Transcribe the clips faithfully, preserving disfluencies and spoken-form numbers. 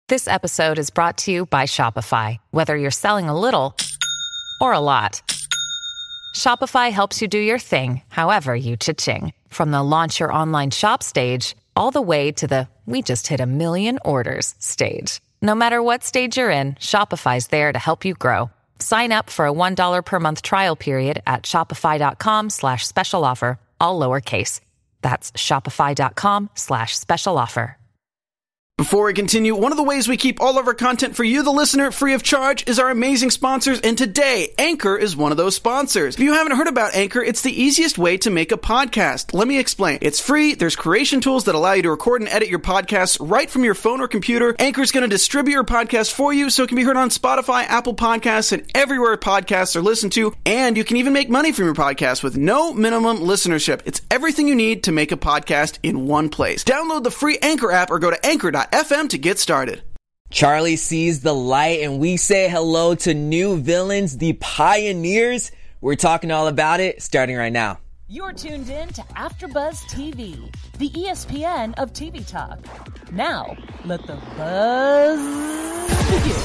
This episode is brought to you by Shopify. Whether you're selling a little or a lot, Shopify helps you do your thing, however you cha-ching. From the launch your online shop stage, all the way to the we just hit a million orders stage. No matter what stage you're in, Shopify's there to help you grow. Sign up for a one dollar per month trial period at shopify.com slash special offer, all lowercase. That's shopify.com slash special offer. Before we continue, one of the ways we keep all of our content for you, the listener, free of charge is our amazing sponsors, and today, Anchor is one of those sponsors. If you haven't heard about Anchor, it's the easiest way to make a podcast. Let me explain. It's free, there's creation tools that allow you to record and edit your podcasts right from your phone or computer. Anchor is going to distribute your podcast for you so it can be heard on Spotify, Apple Podcasts, and everywhere podcasts are listened to, and you can even make money from your podcast with no minimum listenership. It's everything you need to make a podcast in one place. Download the free Anchor app or go to anchor dot f m to get started. Charlie sees the light, and we say hello to new villains, the Pioneers. We're talking all about it, starting right now. You're tuned in to AfterBuzz T V, the E S P N of T V talk. Now, let the buzz begin.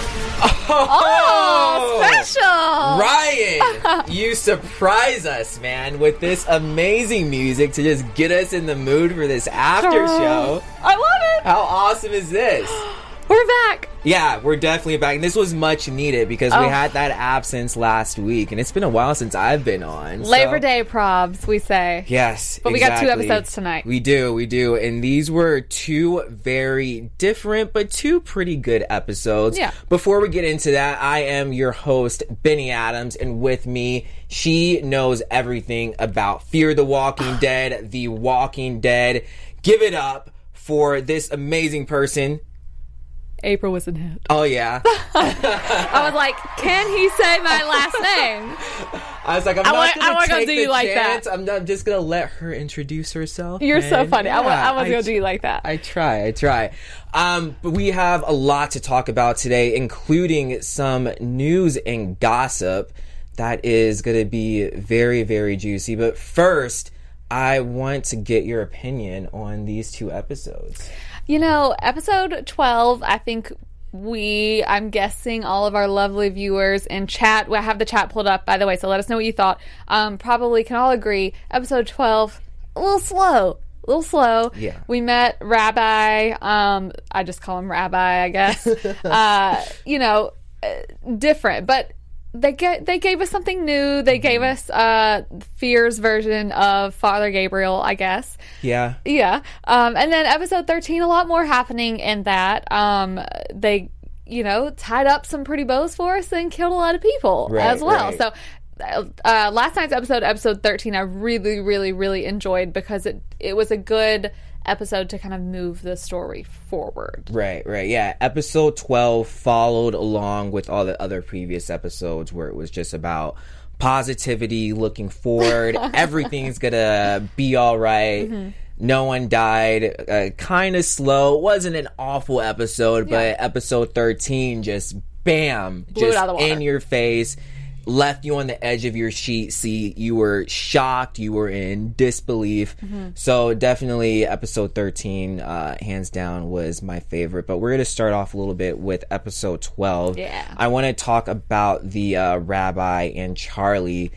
Oh, special! Ryan, you surprise us, man, with this amazing music to just get us in the mood for this after show. I love it! How awesome is this? We're back! Yeah, we're definitely back. And this was much needed because oh. we had that absence last week. And it's been a while since I've been on. Labor so. Day probs, we say. Yes, But exactly. we got two episodes tonight. We do, we do. And these were two very different, but two pretty good episodes. Yeah. Before we get into that, I am your host, Benny Adams. And with me, she knows everything about Fear the Walking Dead, The Walking Dead. Give it up for this amazing person. April was in it. Oh, yeah. I was like, can he say my last name? I was like, I'm I not want, going to take do the you like chance. that. I'm, not, I'm just going to let her introduce herself. You're and so funny. Yeah, I, I was going to tr- do you like that. I try. I try. Um, but we have a lot to talk about today, including some news and gossip that is going to be very, very juicy. But first, I want to get your opinion on these two episodes. You know, episode twelve, I think we, I'm guessing all of our lovely viewers in chat, I have the chat pulled up, by the way, so let us know what you thought. Um, probably can all agree, episode twelve, a little slow. A little slow. Yeah. We met Rabbi, um, I just call him Rabbi, I guess. uh, you know, different, but They get, they gave us something new. They gave us uh, Fear's version of Father Gabriel, I guess. Yeah. Yeah. Um, and then episode thirteen, a lot more happening in that. Um, they, you know, tied up some pretty bows for us and killed a lot of people right, as well. Right. So uh, last night's episode, episode thirteen, I really, really, really enjoyed because it it was a good episode to kind of move the story forward. Right, right. Yeah. Episode twelve followed along with all the other previous episodes where it was just about positivity, looking forward. Everything's gonna be all right. Mm-hmm. No one died. Uh, kind of slow. It wasn't an awful episode, yeah. but episode thirteen just bam, blew just it out of the water. In your face. Left you on the edge of your sheet seat. You were shocked. You were in disbelief. Mm-hmm. So definitely episode thirteen, uh, hands down, was my favorite. But we're going to start off a little bit with episode twelve. Yeah. I want to talk about the uh, Rabbi and Charlie.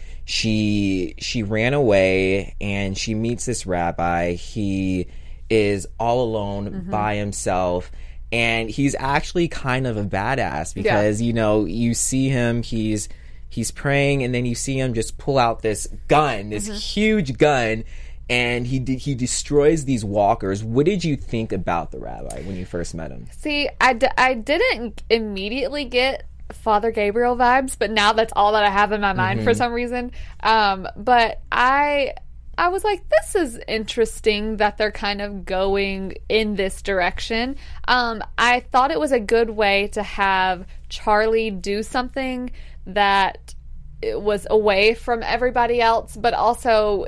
She she ran away and she meets this Rabbi. He is all alone mm-hmm. by himself. And he's actually kind of a badass because, yeah. you know, you see him, he's... He's praying, and then you see him just pull out this gun, this mm-hmm. huge gun, and he de- he destroys these walkers. What did you think about the Rabbi when you first met him? See, I, d- I didn't immediately get Father Gabriel vibes, but now that's all that I have in my mind mm-hmm. for some reason. Um, but I... I was like, this is interesting that they're kind of going in this direction. Um, I thought it was a good way to have Charlie do something that was away from everybody else, but also...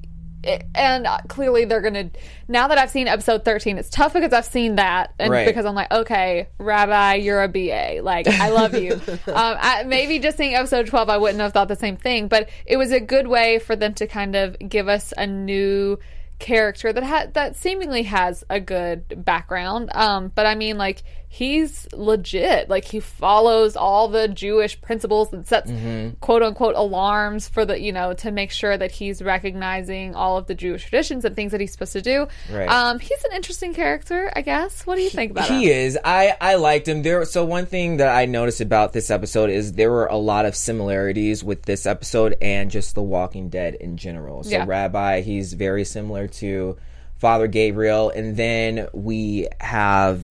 And clearly they're going to... Now that I've seen episode thirteen, it's tough because I've seen that. And right. because I'm like, okay, Rabbi, you're a B A. Like, I love you. um, I, maybe just seeing episode twelve, I wouldn't have thought the same thing. But it was a good way for them to kind of give us a new character that ha- that seemingly has a good background. Um, but I mean, like, he's legit. Like, he follows all the Jewish principles and sets mm-hmm. quote unquote alarms for the, you know, to make sure that he's recognizing all of the Jewish traditions and things that he's supposed to do. Right. Um, he's an interesting character, I guess. What do you think about he him? He is. I, I liked him. There. So one thing that I noticed about this episode is there were a lot of similarities with this episode and just The Walking Dead in general. So yeah. Rabbi, he's very similar to Father Gabriel. And then we have...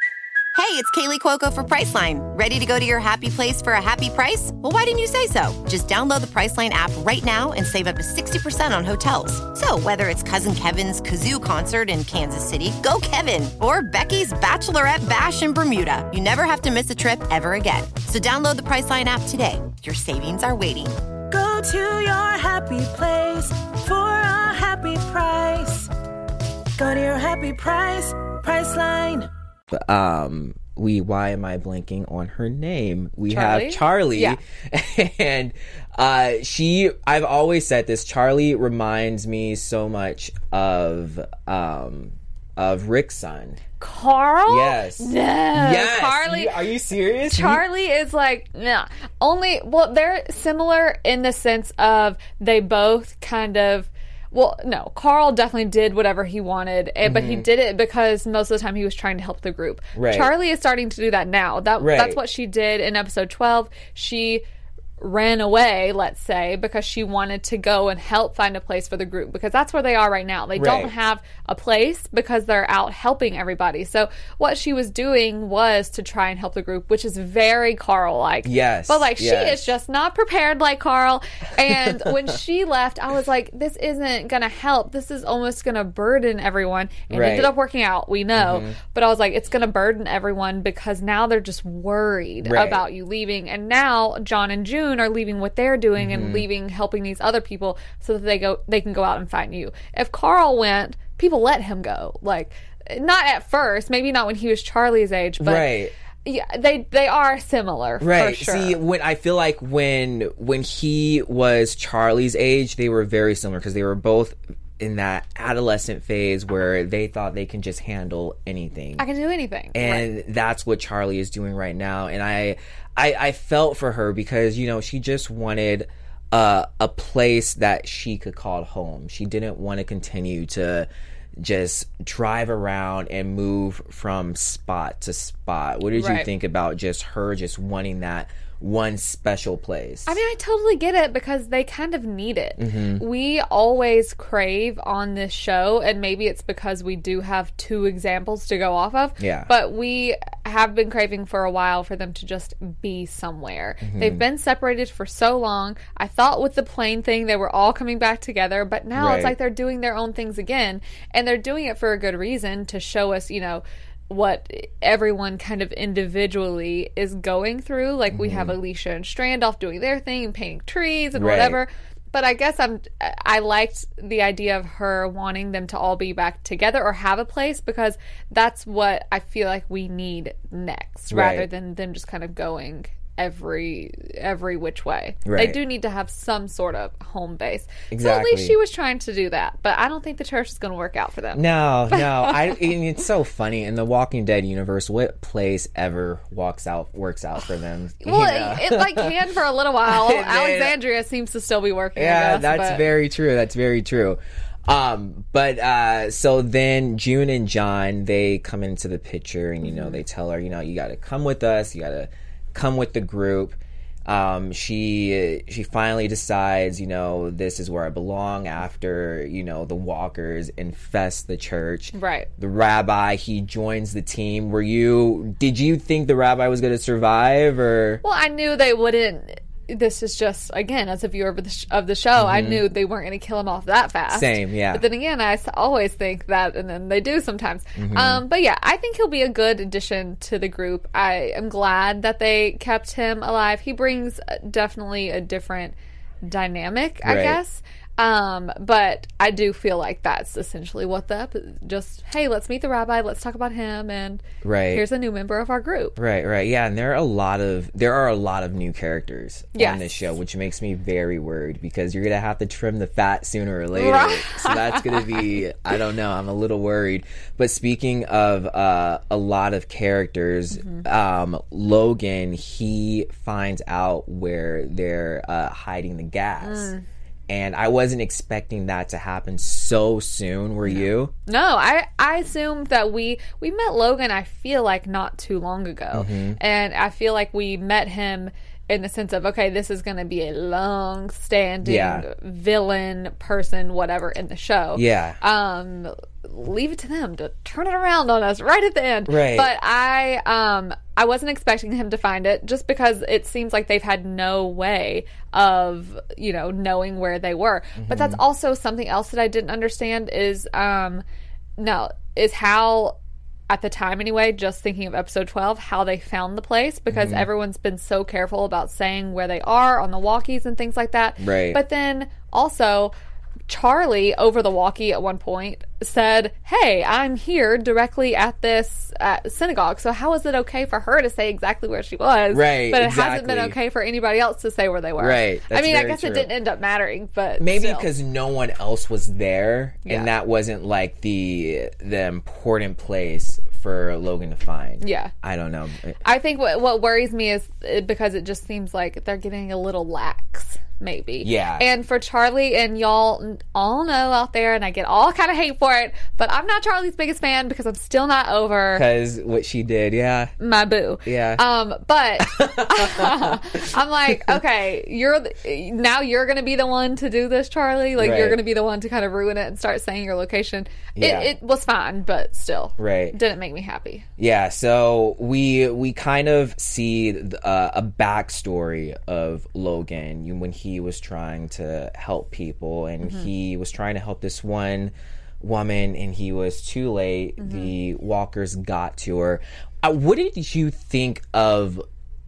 Hey, it's Kaylee Cuoco for Priceline. Ready to go to your happy place for a happy price? Well, why didn't you say so? Just download the Priceline app right now and save up to sixty percent on hotels. So whether it's Cousin Kevin's Kazoo Concert in Kansas City, go Kevin, or Becky's Bachelorette Bash in Bermuda, you never have to miss a trip ever again. So download the Priceline app today. Your savings are waiting. Go to your happy place for a happy price. Go to your happy price, Priceline. Um, we, why am I blanking on her name? We Charlie? have Charlie. Yeah. And, uh, she, I've always said this, Charlie reminds me so much of, um, of Rick's son. Carl? Yes. No. Yes. Carly. You, are you serious? Charlie you... is like, nah. Only, well, they're similar in the sense of they both kind of, well, no, Carl definitely did whatever he wanted, mm-hmm. but he did it because most of the time he was trying to help the group. Right. Charlie is starting to do that now. That right. That's what she did in episode twelve. She ran away, let's say, because she wanted to go and help find a place for the group, because that's where they are right now. They right. don't have a place because they're out helping everybody. So what she was doing was to try and help the group, which is very Carl-like. Yes. But, like, yes. she is just not prepared like Carl. And when she left, I was like, this isn't going to help. This is almost going to burden everyone. And right. it ended up working out, we know. Mm-hmm. But I was like, it's going to burden everyone because now they're just worried right. about you leaving. And now John and June are leaving what they're doing mm-hmm. and leaving helping these other people so that they go they can go out and find you. If Carl went, people let him go. Like, not at first, maybe not when he was Charlie's age, but right. yeah, they they are similar. Right. For sure. See, when I feel like when when he was Charlie's age, they were very similar because they were both in that adolescent phase where they thought they can just handle anything. I can do anything. And right. that's what Charlie is doing right now. And I, I, I felt for her because, you know, she just wanted uh, a place that she could call home. She didn't want to continue to just drive around and move from spot to spot. What did right. you think about just her just wanting that one special place? I mean, I totally get it because they kind of need it. Mm-hmm. We always crave on this show, and maybe it's because we do have two examples to go off of. Yeah. But we have been craving for a while for them to just be somewhere. Mm-hmm. They've been separated for so long. I thought with the plane thing they were all coming back together, but now right. it's like they're doing their own things again, and they're doing it for a good reason, to show us, you know, what everyone kind of individually is going through. Like, mm-hmm. we have Alicia and Strandoff doing their thing and painting trees and right. whatever. But I guess I'm I liked the idea of her wanting them to all be back together or have a place, because that's what I feel like we need next, right. rather than them just kind of going every every which way. Right. They do need to have some sort of home base. Exactly. So at least she was trying to do that. But I don't think the church is going to work out for them. No, no. I, and it's so funny in the Walking Dead universe. What place ever walks out works out for them? Well, know? it, it like can for a little while. then, Alexandria seems to still be working. Yeah, I guess, that's but. very true. That's very true. Um, but uh, so then June and John, they come into the picture, and you know, mm-hmm. they tell her, you know, you got to come with us. You got to come with the group. Um, she she finally decides, you know, this is where I belong after, you know, the walkers infest the church. Right. The rabbi, he joins the team. Were you, did you think the rabbi was going to survive, or? Well, I knew they wouldn't. This is just, again, as a viewer of the, sh- of the show, mm-hmm. I knew they weren't going to kill him off that fast. Same, yeah. But then again, I always think that, and then they do sometimes. Mm-hmm. Um, but yeah, I think he'll be a good addition to the group. I am glad that they kept him alive. He brings definitely a different dynamic, I right. guess. Um, but I do feel like that's essentially what the epi- just, hey, let's meet the rabbi, let's talk about him, and right. here's a new member of our group. Right, right. Yeah, and there are a lot of there are a lot of new characters yes. on this show, which makes me very worried because you're gonna have to trim the fat sooner or later. Right. So that's gonna be I don't know, I'm a little worried. But speaking of uh, a lot of characters, mm-hmm. um, Logan, he finds out where they're uh, hiding the gas. Mm. And I wasn't expecting that to happen so soon. Were no. you? No, I, I assumed that we we met Logan, I feel like, not too long ago. Mm-hmm. And I feel like we met him in the sense of, okay, this is going to be a long-standing yeah. villain person, whatever, in the show. Yeah. Um, leave it to them to turn it around on us right at the end. Right. But I um I wasn't expecting him to find it just because it seems like they've had no way of, you know, knowing where they were. Mm-hmm. But that's also something else that I didn't understand is um no, is how at the time anyway, just thinking of episode twelve, how they found the place, because mm-hmm. everyone's been so careful about saying where they are on the walkies and things like that. Right. But then also Charlie, over the walkie at one point, said, hey, I'm here directly at this uh, synagogue. So how is it okay for her to say exactly where she was? Right, But it exactly. hasn't been okay for anybody else to say where they were. Right. I mean, I very guess true. it didn't end up mattering, but maybe still. because no one else was there, Yeah. and that wasn't like the the important place for Logan to find. Yeah. I don't know. I think what, what worries me is uh, because it just seems like they're getting a little lax. Maybe. Yeah. And for Charlie, and y'all all know out there, and I get all kind of hate for it, but I'm not Charlie's biggest fan because I'm still not over because what she did, yeah. my boo. Yeah. Um, but I'm like, okay, you're the, now you're going to be the one to do this, Charlie. Like, right. you're going to be the one to kind of ruin it and start saying your location. Yeah. It, it was fine, but still. Right. Didn't make me happy. Yeah, so we we kind of see uh, a backstory of Logan when he was trying to help people, and mm-hmm. he was trying to help this one woman, and he was too late. Mm-hmm. The walkers got to her. Uh, what did you think of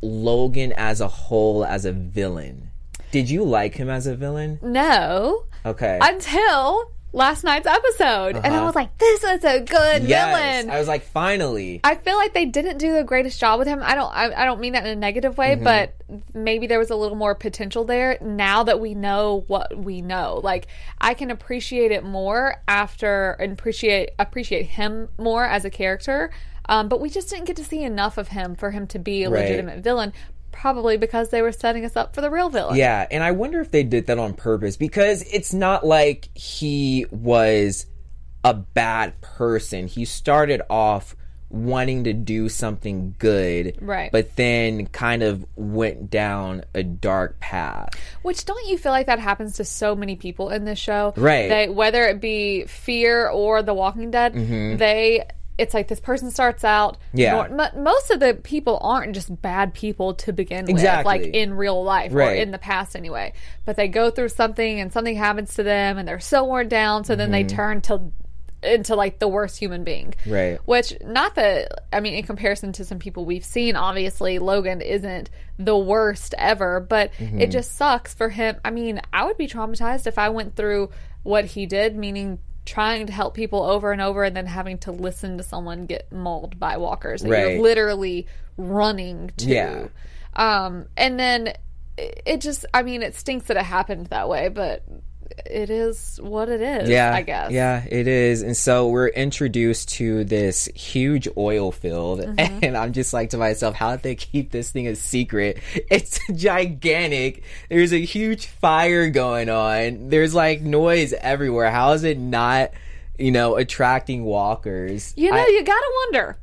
Logan as a whole, as a villain? Did you like him as a villain? No. Okay. Until last night's episode. Uh-huh. And I was like, this is a good yes. villain. I was like, finally. I feel like they didn't do the greatest job with him. I don't I, I don't mean that in a negative way, mm-hmm. but maybe there was a little more potential there now that we know what we know. Like, I can appreciate it more after and appreciate appreciate him more as a character. Um, but we just didn't get to see enough of him for him to be a right. legitimate villain. Probably because they were setting us up for the real villain. Yeah, and I wonder if they did that on purpose, because it's not like he was a bad person. He started off wanting to do something good, right? But then kind of went down a dark path. Which, don't you feel like that happens to so many people in this show? Right. They, whether it be Fear or The Walking Dead, mm-hmm. they... It's like this person starts out. Yeah. Nor, m- most of the people aren't just bad people to begin exactly. with, like in real life right. or in the past anyway. But they go through something and something happens to them and they're so worn down, so mm-hmm. then they turn to into like the worst human being. Right. Which, not that, I mean, in comparison to some people we've seen, obviously Logan isn't the worst ever, but mm-hmm. it just sucks for him. I mean, I would be traumatized if I went through what he did, meaning trying to help people over and over and then having to listen to someone get mauled by walkers that right. you're literally running to. Yeah. Um, and then it just, I mean, it stinks that it happened that way, but it is what it is, yeah, I guess. Yeah, it is. And so we're introduced to this huge oil field, mm-hmm. and I'm just like to myself, how did they keep this thing a secret? It's gigantic. There's a huge fire going on. There's like noise everywhere. How is it not, you know, attracting walkers? You know, I, you gotta wonder.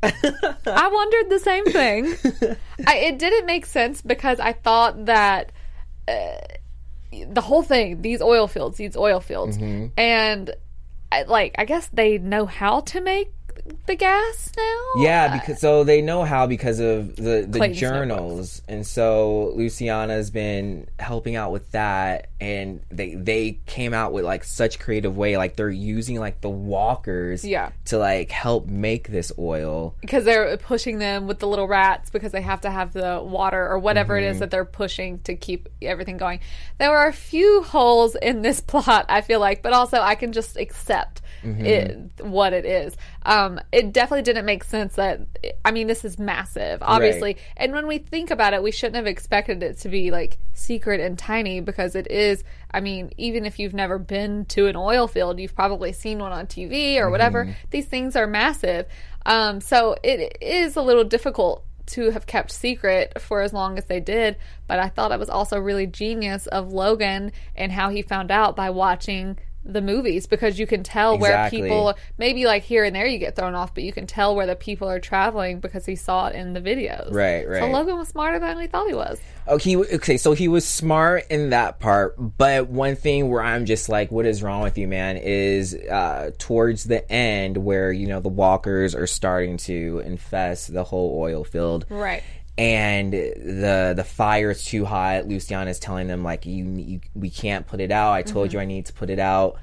I wondered the same thing. I, it didn't make sense because I thought that uh, the whole thing, these oil fields, these oil fields, mm-hmm. and I, like, I guess they know how to make the gas now? Yeah, because so they know how because of the, the Clayton's journals. And so Luciana's been helping out with that, and they they came out with like such creative way. Like they're using like the walkers Yeah. to like help make this oil. Because they're pushing them with the little rats because they have to have the water or whatever Mm-hmm. it is that they're pushing to keep everything going. There are a few holes in this plot, I feel like, but also I can just accept Mm-hmm. it, what it is. Um, it definitely didn't make sense that, I mean, this is massive, obviously. Right. And when we think about it, we shouldn't have expected it to be like secret and tiny because it is, I mean, even if you've never been to an oil field, you've probably seen one on T V or whatever. Mm-hmm. These things are massive. Um, so it is a little difficult to have kept secret for as long as they did, but I thought it was also really genius of Logan and how he found out by watching the movies, because you can tell Exactly. where people, maybe like here and there you get thrown off, but you can tell where the people are traveling because he saw it in the videos. Right, right. So Logan was smarter than we thought he was. Okay, okay, so he was smart in that part, but one thing where I'm just like, what is wrong with you, man, is uh, towards the end where, you know, the walkers are starting to infest the whole oil field. Right. And the the fire is too hot. Luciana's telling them, like, you, you we can't put it out. I told Mm-hmm. you I need to put it out.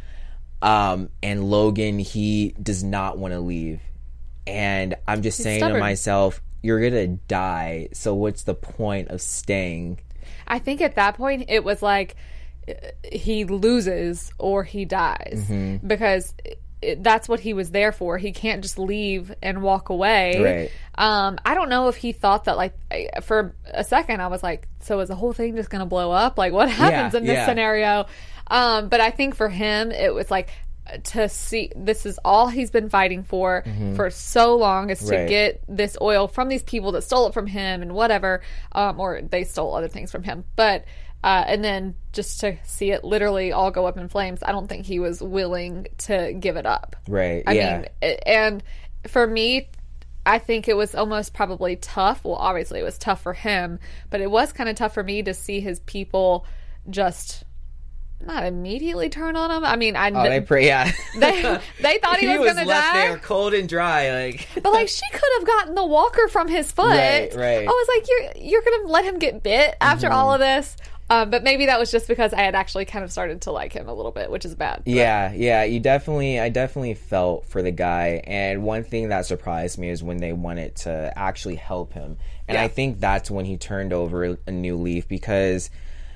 Um, and Logan, he does not want to leave. And I'm just He's saying stubborn. to myself, you're going to die. So what's the point of staying? I think at that point it was like uh, he loses or he dies Mm-hmm. because it, that's what he was there for. He can't just leave and walk away. Right. Um, I don't know if he thought that, like, I- for a second I was like, so is the whole thing just going to blow up? Like, what happens Yeah, in this yeah. scenario? Um, but I think for him it was like, to see, this is all he's been fighting for for so long, is to Mm-hmm. Right. get this oil from these people that stole it from him and whatever, um, or they stole other things from him. But uh, and then just to see it literally all go up in flames, I don't think he was willing to give it up. Right, I yeah. mean, it- and for me, I think it was almost probably tough. Well, obviously it was tough for him, but it was kind of tough for me to see his people just not immediately turn on him. I mean, I Oh, they pray, yeah. they they thought he, he was, was gonna left die. there cold and dry, like. But like, she could have gotten the walker from his foot. Right, right. I was like, you're you're gonna let him get bit after Mm-hmm. all of this. Um, but maybe that was just because I had actually kind of started to like him a little bit, which is bad. But- Yeah, yeah, you definitely, I definitely felt for the guy. And one thing that surprised me is when they wanted to actually help him. And Yeah. I think that's when he turned over a new leaf, because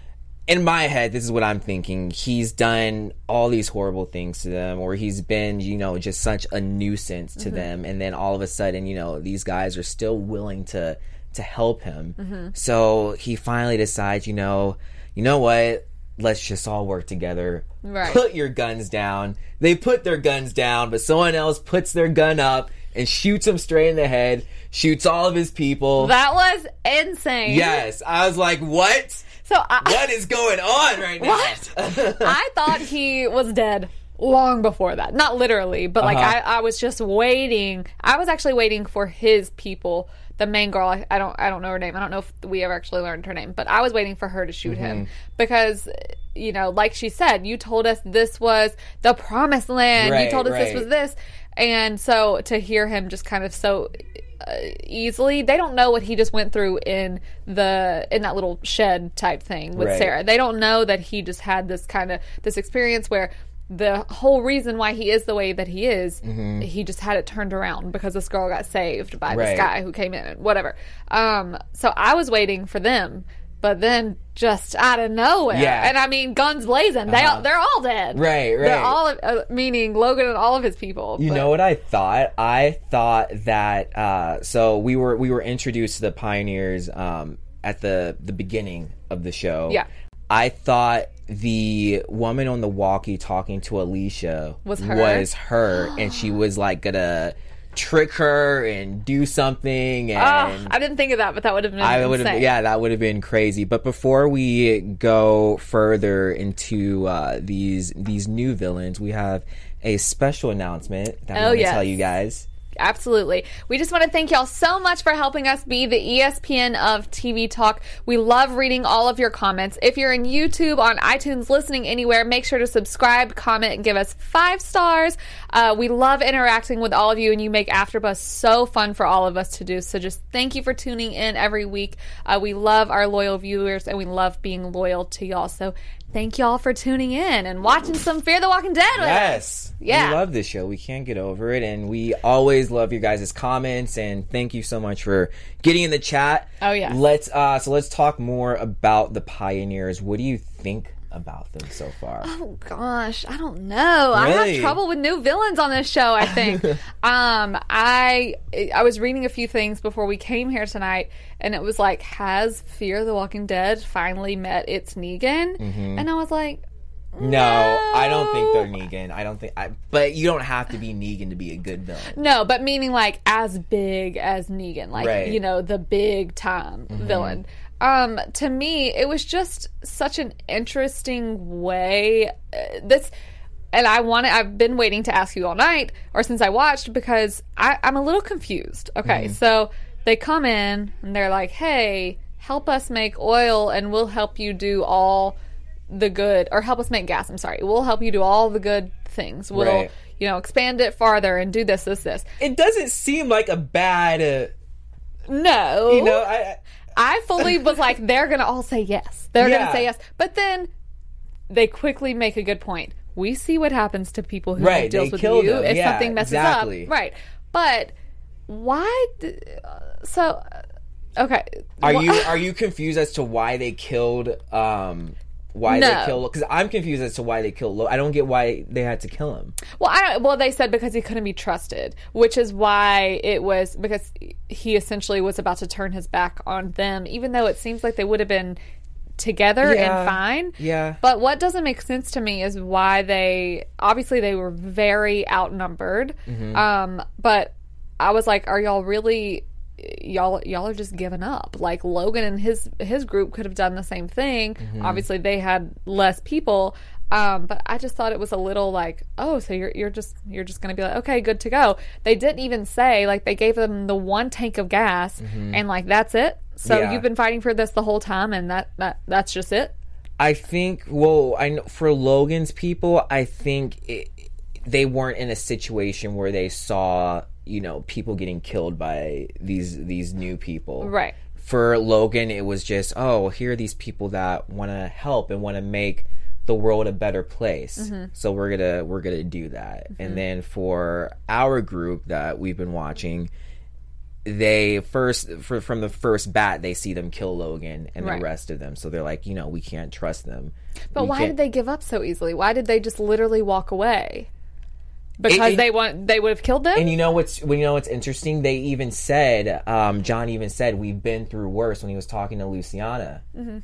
in my head, this is what I'm thinking. He's done all these horrible things to them, or he's been, you know, just such a nuisance to Mm-hmm. them. And then all of a sudden, you know, these guys are still willing to to help him. Mm-hmm. So he finally decides, you know, you know what? Let's just all work together. Right. Put your guns down. They put their guns down, but someone else puts their gun up and shoots him straight in the head, shoots all of his people. That was insane. Yes. I was like, what? So I, What is going on right now? What? I thought he was dead long before that. Not literally, but like Uh-huh. I, I was just waiting. I was actually waiting for his people. The main girl, I, I don't, I don't know her name. I don't know if we ever actually learned her name, but I was waiting for her to shoot him Mm-hmm. because, you know, like she said, you told us this was the promised land. Right, you told us this right. was this, and so to hear him just kind of so uh, easily, they don't know what he just went through in the in that little shed type thing with Right. Sarah. They don't know that he just had this kind of this experience where the whole reason why he is the way that he is, he just had it turned around because this girl got saved by Right. this guy who came in and whatever. Um, so I was waiting for them, but then just out of nowhere, Yeah. and I mean, guns blazing, they all, they're all dead. Right, They're right. all uh, meaning Logan and all of his people. You but- know what I thought? I thought that uh, so we were we were introduced to the pioneers um, at the the beginning of the show. Yeah. I thought the woman on the walkie talking to Alicia Was her? was her, and she was like gonna trick her and do something. And Ah, I didn't think of that, but that would have been I would insane. have, yeah, that would have been crazy. But before we go further into uh, these these new villains, we have a special announcement that Oh, I want to yes. tell you guys. Absolutely. We just want to thank y'all so much for helping us be the E S P N of T V Talk. We love reading all of your comments. If you're in YouTube, on iTunes, listening anywhere, make sure to subscribe, comment, and give us five stars. Uh, we love interacting with all of you, and you make AfterBuzz so fun for all of us to do. So just thank you for tuning in every week. Uh, we love our loyal viewers, and we love being loyal to y'all. So thank y'all for tuning in and watching some Fear the Walking Dead with yes. us. Yeah. We love this show. We can't get over it. And we always love your guys' comments. And thank you so much for getting in the chat. Oh, yeah. Let's, uh, so let's talk more about the Pioneers. What do you think about them so far? Oh, gosh. I don't know. I Really? have trouble with new villains on this show, I think. um, I I was reading a few things before we came here tonight, and it was like, has Fear the Walking Dead finally met its Negan? Mm-hmm. And I was like, No, I don't think they're Negan. I don't think, I, but you don't have to be Negan to be a good villain. no, but meaning like as big as Negan, like, Right. you know, the big time Mm-hmm. villain. Um, to me, it was just such an interesting way. Uh, this, and I want to, I've been waiting to ask you all night, or since I watched, because I, I'm a little confused. Okay, Mm-hmm. so they come in and they're like, hey, help us make oil and we'll help you do all the good, or help us make gas, I'm sorry. We'll help you do all the good things. We'll, Right. you know, expand it farther and do this, this, this. It doesn't seem like a bad, uh, No. you know, I, I I fully was like, they're going to all say yes. They're going Yeah. to say yes. But then they quickly make a good point. We see what happens to people who Right, make deals they with kill you them. if Yeah, something messes exactly. up. Right. But why? D- uh, so, uh, okay. Are Wh- you are you confused as to why they killed um why No. they killed? Because I'm confused as to why they killed Lo. I don't get why they had to kill him. Well, I don't, well, they said because he couldn't be trusted, which is why it was because he essentially was about to turn his back on them, even though it seems like they would have been together Yeah. and fine. Yeah. But what doesn't make sense to me is why they obviously they were very outnumbered. Mm-hmm. Um, but I was like, are y'all really? Y'all, y'all are just giving up. Like Logan and his his group could have done the same thing. Mm-hmm. Obviously, they had less people. Um, but I just thought it was a little like, oh, so you're you're just you're just gonna be like, okay, good to go. They didn't even say, like, they gave them the one tank of gas and like that's it. So Mm-hmm. Yeah. you've been fighting for this the whole time, and that, that that's just it. I think. Well, I know for Logan's people, I think it, they weren't in a situation where they saw, you know, people getting killed by these these new people. Right. For Logan, it was just, oh, here are these people that want to help and want to make the world a better place. Mm-hmm. So we're gonna we're gonna do that. And then for our group that we've been watching, they first for, from the first bat they see them kill Logan and Right. the rest of them. So they're like, you know, we can't trust them. But We why can't- did they give up so easily? Why did they just literally walk away? Because it- they want they would have killed them. And you know what's well, you know what's interesting? They even said, um, John even said, we've been through worse when he was talking to Luciana. Mm-hmm.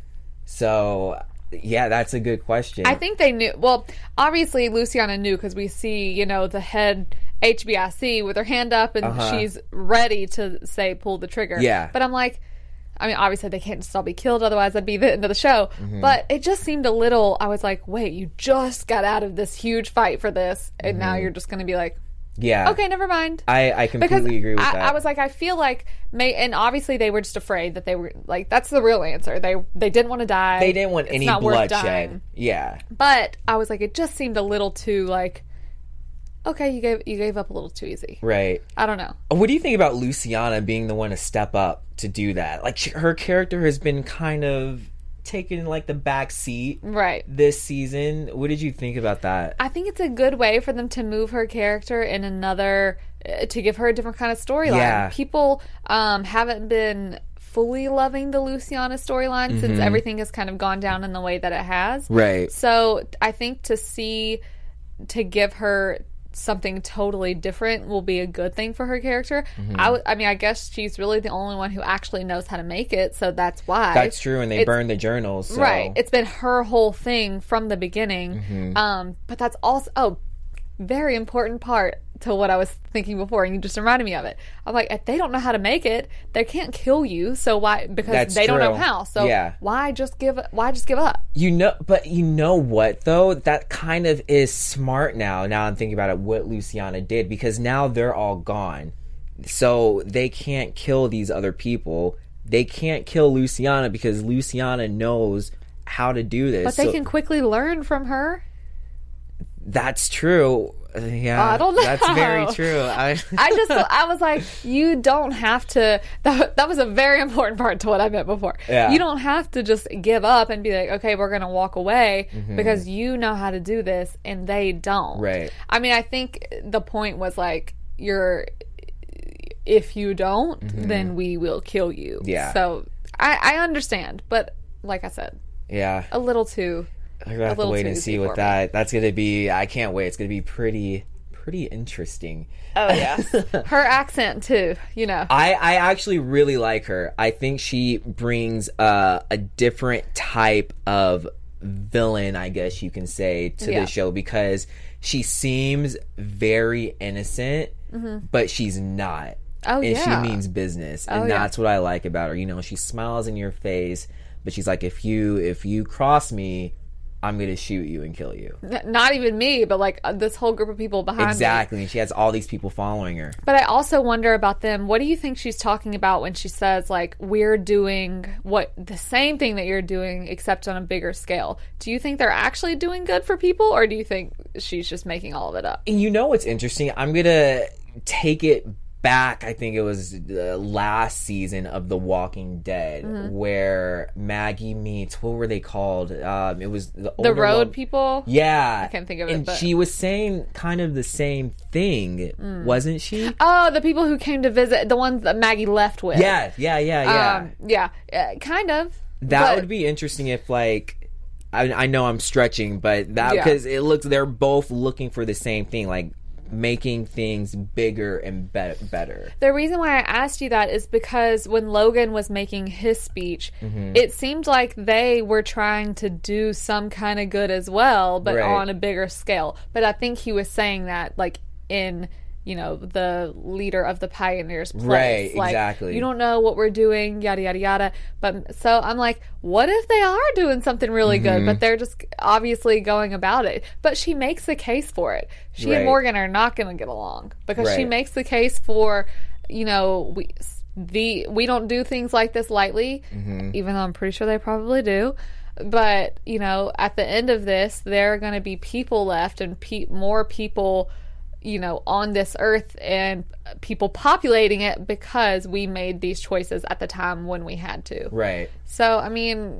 So yeah, that's a good question. I think they knew. Well, obviously Luciana knew because we see, you know, the head H B I C with her hand up and Uh-huh. she's ready to say pull the trigger. Yeah. But I'm like, I mean, obviously they can't just all be killed, otherwise that'd be the end of the show. Mm-hmm. But it just seemed a little. I was like, wait, you just got out of this huge fight for this, and now you're just going to be like, yeah. okay, never mind. I, I completely Because agree with I, that. I was like, I feel like, may, and obviously they were just afraid that they were like, that's the real answer. They they didn't want to die. they didn't want It's any not worth bloodshed. dying. Yeah. But I was like, it just seemed a little too like, okay, you gave you gave up a little too easy. Right. I don't know. What do you think about Luciana being the one to step up to do that? Like she, her character has been kind of taking like the back seat Right. this season. What did you think about that? I think it's a good way for them to move her character in another, uh, to give her a different kind of storyline. Yeah. People um, haven't been fully loving the Luciana storyline since everything has kind of gone down in the way that it has. Mm-hmm. Right. So I think to see, to give her something totally different will be a good thing for her character. Mm-hmm. I, w- I mean, I guess she's really the only one who actually knows how to make it, so that's why. That's true, and they It's- burned the journals. So. Right. It's been her whole thing from the beginning. Mm-hmm. Um, but that's also, oh, very important part to what I was thinking before, and you just reminded me of it. I'm like, if they don't know how to make it, they can't kill you. So why? Because That's they don't know true. how. So Yeah. why just give? Why just give up? You know, but you know what though? That kind of is smart now. Now I'm thinking about it, what Luciana did, because now they're all gone. So they can't kill these other people. They can't kill Luciana because Luciana knows how to do this. But they so, can quickly learn from her. That's true. Uh, yeah, I don't know. That's very true. I, I just, I was like, you don't have to. That, that was a very important part to what I meant before. Yeah. You don't have to just give up and be like, okay, we're going to walk away Mm-hmm. because you know how to do this and they don't. Right. I mean, I think the point was like, you're, if you don't, Mm-hmm. then we will kill you. Yeah. So I, I understand, but like I said, yeah. a little too. I'm gonna have a to little wait too and easy see for what me. that. That's gonna be. I can't wait. It's gonna be pretty, pretty interesting. Oh yeah, her accent too. You know. I, I actually really like her. I think she brings uh, a different type of villain, I guess you can say, to Yeah. the show because she seems very innocent, but she's not. Oh, and yeah. she means business, and Oh, yeah. that's what I like about her. You know, she smiles in your face, but she's like, if you if you cross me, I'm gonna shoot you and kill you. N- Not even me, but like uh, this whole group of people behind me. Exactly. And she has all these people following her. But I also wonder about them. What do you think she's talking about when she says, like, we're doing what the same thing that you're doing, except on a bigger scale? Do you think they're actually doing good for people, or do you think she's just making all of it up? And you know what's interesting? I'm gonna take it back. I think it was the last season of The Walking Dead Mm-hmm. where Maggie meets, what were they called? Um, it was the, The older road one- people? Yeah, I can't think of it, And but- she was saying kind of the same thing, wasn't she? Oh, the people who came to visit, the ones that Maggie left with. Yeah, yeah, yeah, yeah. Um, yeah, uh, kind of. That But- would be interesting if, like, I, I know I'm stretching, but that Yeah. because it looks they're both looking for the same thing, like making things bigger and be- better. The reason why I asked you that is because when Logan was making his speech, Mm-hmm. it seemed like they were trying to do some kind of good as well, but Right. on a bigger scale. But I think he was saying that, like, in, you know, the leader of the pioneers place. Right, Like, exactly. you don't know what we're doing, yada, yada, yada. But so I'm like, what if they are doing something really Mm-hmm. good, but they're just obviously going about it? But she makes the case for it. She Right. and Morgan are not going to get along because she Right. makes the case for, you know, we the we don't do things like this lightly, Mm-hmm. even though I'm pretty sure they probably do. But, you know, at the end of this, there are going to be people left and pe- more people, you know, on this earth and people populating it because we made these choices at the time when we had to. Right. So, I mean,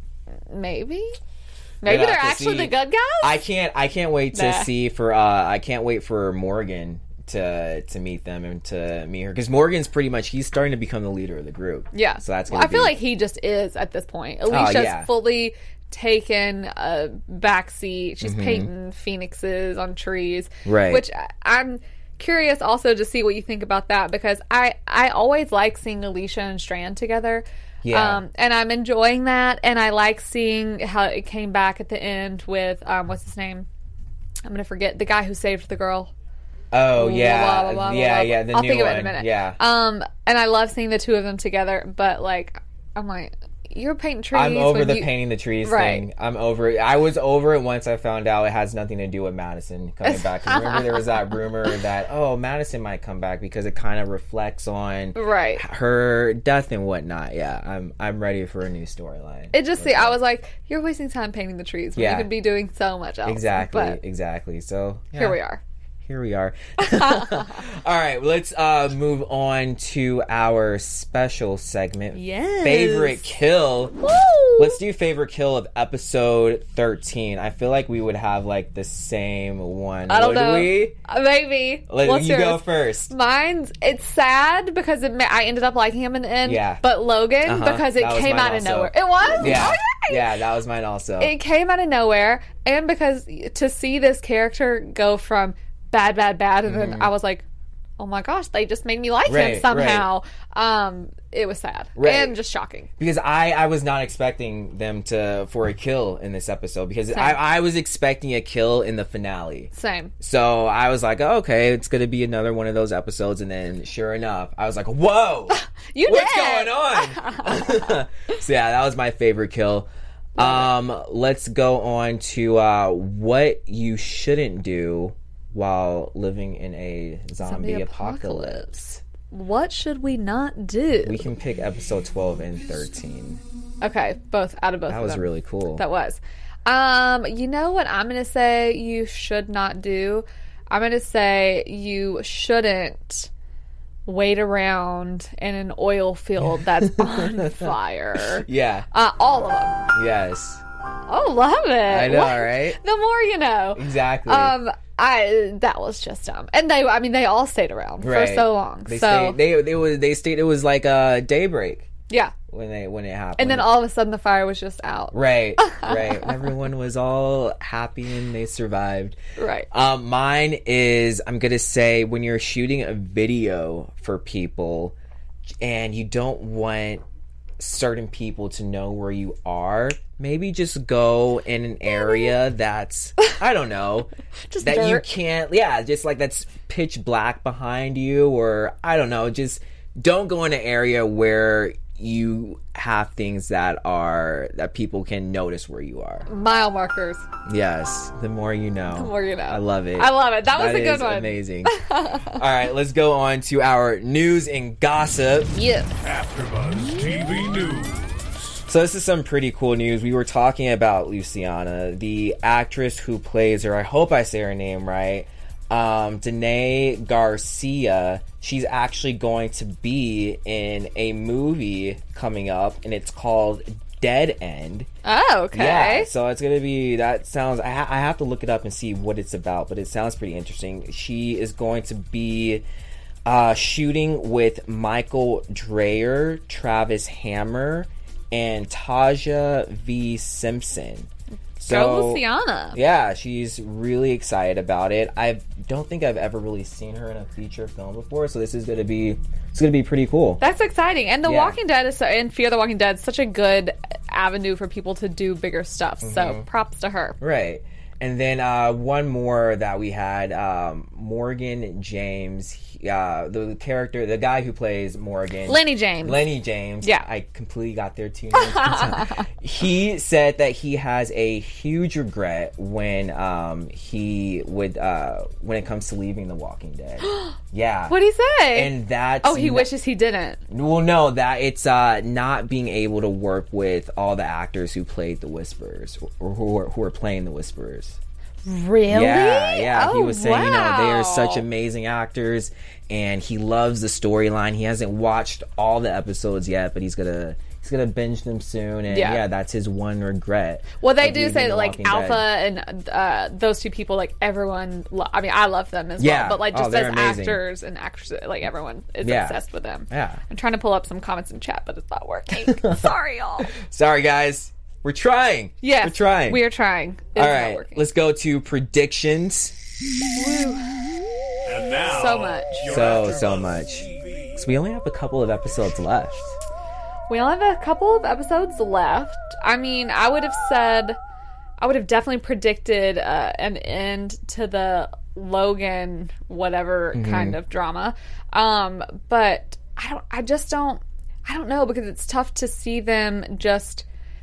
maybe? Maybe We'll they're have to actually see. the good guys? I can't. I can't wait to Nah. see for. Uh, I can't wait for Morgan to to meet them and to meet her because Morgan's pretty much he's starting to become the leader of the group. Yeah. So that's. Well, Gonna I feel be, like he just is at this point. Alicia's yeah. fully taken a backseat. She's Mm-hmm. painting phoenixes on trees. Right. Which I, I'm curious also to see what you think about that because I, I always like seeing Alicia and Strand together. Yeah. Um, and I'm enjoying that. And I like seeing how it came back at the end with, um, what's his name? I'm going to forget. The guy who saved the girl. Oh yeah, Blah, blah, blah, blah, yeah, blah. yeah. The I'll new think of one. it in a minute. Yeah. Um, and I love seeing the two of them together, but like, I'm like, you're painting trees. I'm over when the you- painting the trees Right. thing. I'm over it. I was over it once I found out it has nothing to do with Madison coming back. 'Cause remember there was that rumor that, oh, Madison might come back because it kind of reflects on Right. her death and whatnot. Yeah, I'm I'm ready for a new storyline. It just, see, I was like, you're wasting time painting the trees when Yeah. you could be doing so much else. Exactly, But exactly. So yeah. here we are. Here we are. All right, let's uh, move on to our special segment. Yes. Favorite kill. Woo! Let's do favorite kill of episode thirteen. I feel like we would have like the same one. I don't Would know. we? Uh, Maybe. Let What's you go yours? first. Mine's, it's sad because it, ma- I ended up liking him in the end. Yeah. But Logan, Uh-huh. because it That was came mine out of also. nowhere. It was? Yeah. Oh, yay! Yeah, that was mine also. It came out of nowhere, and because to see this character go from bad, bad, bad, and then I was like, oh my gosh, they just made me like Mm-hmm. Right, him somehow. Um, it was sad Right. and just shocking. Because I, I was not expecting them to for a kill in this episode because I, I was expecting a kill in the finale. Same. So I was like, oh, okay, it's going to be another one of those episodes. And then sure enough, I was like, whoa, You what's did. going on? So yeah, that was my favorite kill. Um, let's go on to uh, what you shouldn't do while living in a zombie, Zombie apocalypse. What should we not do? We can pick episode twelve and thirteen. Okay, both out of both. That of was them. really cool. That was. Um, you know what I'm going to say you should not do? I'm going to say you shouldn't wait around in an oil field that's on fire. Yeah. Uh, all of them. Yes. Oh, love it. I know, What? right? The more you know. Exactly. Um, I that was just dumb, and they, I mean, they all stayed around Right. for so long. They so stayed, they they was they stayed. It was like a daybreak yeah, when they when it happened. and then all of a sudden the fire was just out. Right, right. Everyone was all happy and they survived. Right. Um, mine is I'm gonna say when you're shooting a video for people and you don't want certain people to know where you are, maybe just go in an area that's I don't know Just that you dirt. can't yeah just like that's pitch black behind you, or I don't know, just don't go in an area where you have things that are that people can notice where you are. Mile markers. Yes, the more you know. The more you know. I love it. I love it. That was a good is one. Amazing. All right, let's go on to our news and gossip. Yes. AfterBuzz T V News. So this is some pretty cool news. We were talking about Luciana, the actress who plays her. I hope I say her name right. Um, Danae Garcia. She's actually going to be in a movie coming up, and it's called Dead End. Oh, okay. Yeah, so it's gonna be. That sounds. I, ha- I have to look it up and see what it's about, but it sounds pretty interesting. She is going to be uh, shooting with Michael Dreyer, Travis Hammer, and Taja V. Simpson. So, Go Luciana. yeah, she's really excited about it. I don't think I've ever really seen her in a feature film before, so this is gonna be. It's gonna be pretty cool. That's exciting. And The Yeah. Walking Dead is so, and Fear the Walking Dead is such a good avenue for people to do bigger stuff. Mm-hmm. So props to her. Right. And then uh, one more that we had, um, Morgan James, he- uh, the character, the guy who plays Morgan. Lenny James. Lenny James. Yeah. I completely got their two names. He said that he has a huge regret when um, he would, uh, when it comes to leaving The Walking Dead. Yeah. What'd he say? And that's oh, he n- wishes he didn't. Well, no, that it's uh, not being able to work with all the actors who played the Whisperers or who are, who are playing the Whisperers. Really? Yeah, yeah. he Oh, was saying, you know, they are such wow. amazing actors, and he loves the storyline. He hasn't watched all the episodes yet, but he's gonna he's gonna binge them soon. And yeah, Yeah. that's his one regret. Well, they of do leaving say The that, like, Walking Alpha Dead. and uh, those two people, like, everyone, lo- I mean, I love them as Yeah. well, but, like, Oh, just they're as amazing. actors and actresses, like, everyone is Yeah. obsessed with them. Yeah. I'm trying to pull up some comments in chat, but it's not working. Sorry, y'all. Sorry, guys. We're trying. Yes. We're trying. We are trying. It's all not right. working. Let's go to predictions. And now, So much. your So so AfterBuzz much. T V. So we only have a couple of episodes left. We only have a couple of episodes left. I mean, I would have said, I would have definitely predicted uh, an end to the Logan whatever Mm-hmm. kind of drama. Um, but I don't. I just don't. I don't know, because it's tough to see them just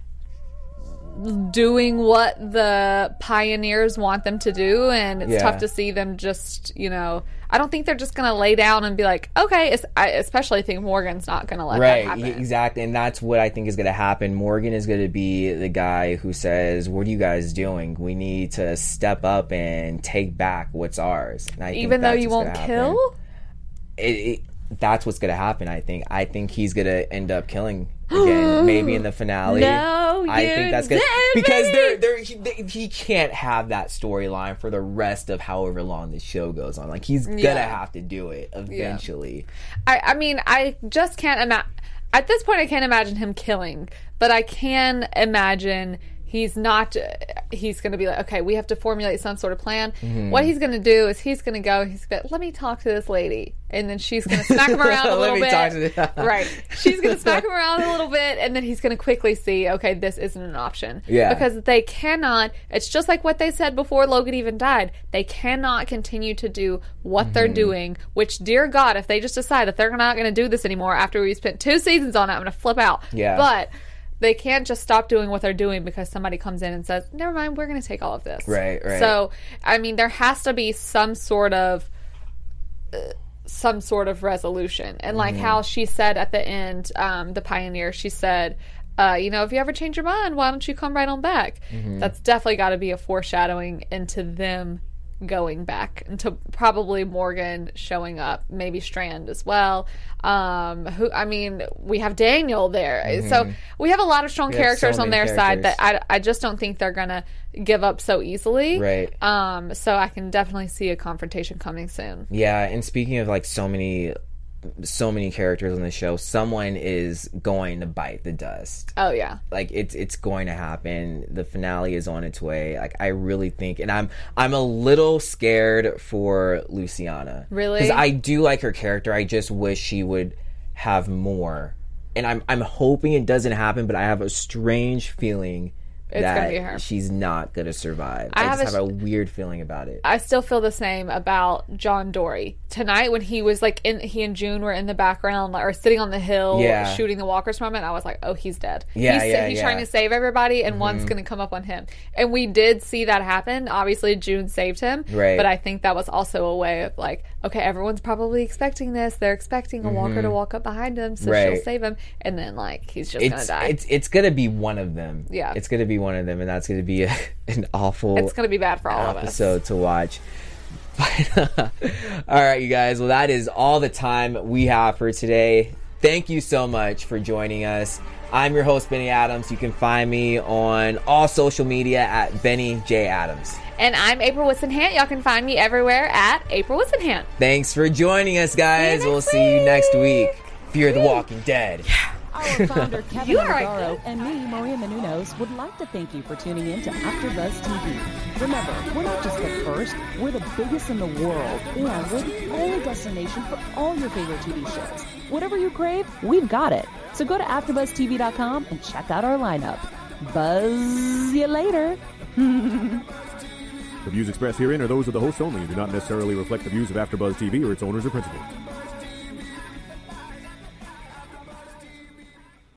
doing what the pioneers want them to do, and it's Yeah. tough to see them just, you know, I don't think they're just going to lay down and be like, okay, it's, I especially think Morgan's not going to let Right, that e- happen. exactly, and that's what I think is going to happen. Morgan is going to be the guy who says, "What are you guys doing? We need to step up and take back what's ours." And I think Even though that's you what's won't gonna kill? happen. It, it, that's what's going to happen. I think. I think he's going to end up killing again, maybe in the finale. No, I you think that's gonna did, because they're, baby. they're, he, they, he can't have that storyline for the rest of however long the show goes on. Like he's gonna Yeah. have to do it eventually. I, I mean, I just can't imagine. At this point, I can't imagine him killing, but I can imagine he's not. He's going to be like, okay, we have to formulate some sort of plan. Mm-hmm. What he's going to do is he's going to go. He's going to let me talk to this lady, and then she's going to smack him around a Let little me bit. talk to the- Right? She's going to smack him around a little bit, and then he's going to quickly see, okay, this isn't an option. Yeah. Because they cannot. It's just like what they said before Logan even died. They cannot continue to do what they're Mm-hmm. doing. Which, dear God, if they just decide that they're not going to do this anymore after we spent two seasons on it, I'm going to flip out. Yeah. But they can't just stop doing what they're doing because somebody comes in and says, never mind, we're going to take all of this. Right, right. So, I mean, there has to be some sort of uh, some sort of resolution. And like mm-hmm. how she said at the end, um, the Pioneer, she said, uh, you know, if you ever change your mind, why don't you come right on back? Mm-hmm. That's definitely got to be a foreshadowing into them going back, into probably Morgan showing up, maybe Strand as well. Um, who I mean, we have Daniel there, mm-hmm. so we have a lot of strong we characters so on their characters. side that I, I just don't think they're gonna give up so easily. Right. Um. So I can definitely see a confrontation coming soon. Yeah. And speaking of like so many. so many characters on the show, someone is going to bite the dust. Oh yeah. Like it's it's going to happen. The finale is on its way. Like I really think, and I'm I'm a little scared for Luciana. Really? Because I do like her character. I just wish she would have more. And I'm I'm hoping it doesn't happen, but I have a strange feeling it's that gonna be her. She's not going to survive. I, I have just a, have a weird feeling about it. I still feel the same about John Dory. Tonight when he was like, in, he and June were in the background like, or sitting on the hill yeah. shooting the walkers from it, I was like, oh, he's dead. Yeah, he's yeah, he's yeah. trying to save everybody and mm-hmm. one's going to come up on him. And we did see that happen. Obviously, June saved him. Right. But I think that was also a way of like, okay, everyone's probably expecting this. They're expecting a mm-hmm. walker to walk up behind him, so right. she'll save him. And then like, he's just going to die. It's, it's going to be one of them. Yeah. It's going to be one of them, and that's going to be a, an awful it's going to be bad for all of us. Episode to watch. But, all right, you guys. Well, that is all the time we have for today. Thank you so much for joining us. I'm your host, Benny Adams. You can find me on all social media at Benny J. Adams. And I'm April Whisenhant. Y'all can find me everywhere at April Whisenhant. Thanks for joining us, guys. See we'll week. see you next week. Fear the Walking Dead. Yeah. Our founder, Kevin you Undergaro, and me, Maria Menounos, would like to thank you for tuning in to AfterBuzz T V. Remember, we're not just the first, we're the biggest in the world, and we're the only destination for all your favorite T V shows. Whatever you crave, we've got it. So go to after buzz T V dot com and check out our lineup. Buzz you later. The views expressed herein are those of the hosts only and do not necessarily reflect the views of AfterBuzz T V or its owners or principals.